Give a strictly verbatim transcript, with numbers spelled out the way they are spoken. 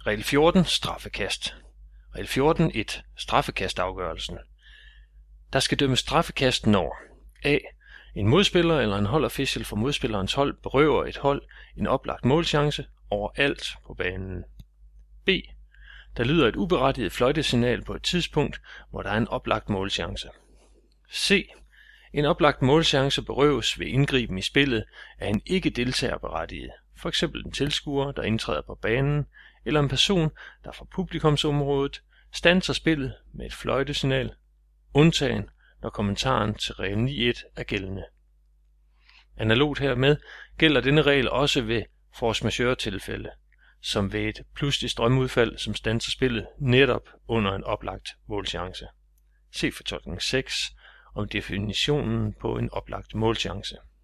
Regel fjorten. Straffekast. Regel fjorten punkt et. Straffekastafgørelsen. Der skal dømmes straffekast, når A. En modspiller eller en holdofficial fra modspillerens hold berøver et hold en oplagt målchance overalt på banen. B. Der lyder et uberettiget fløjtesignal på et tidspunkt, hvor der er en oplagt målchance. C. En oplagt målchance berøves ved indgriben i spillet af en ikke-deltagerberettiget, f.eks. en tilskuer, der indtræder på banen, eller en person, der fra publikumsområdet standser spillet med et fløjtesignal, undtagen når kommentaren til regel ni punkt et er gældende. Analogt hermed gælder denne regel også ved force majeure-tilfælde, som ved et pludseligt strømudfald, som standser spillet netop under en oplagt målchance. Se fortolkning seks om definitionen på en oplagt målchance.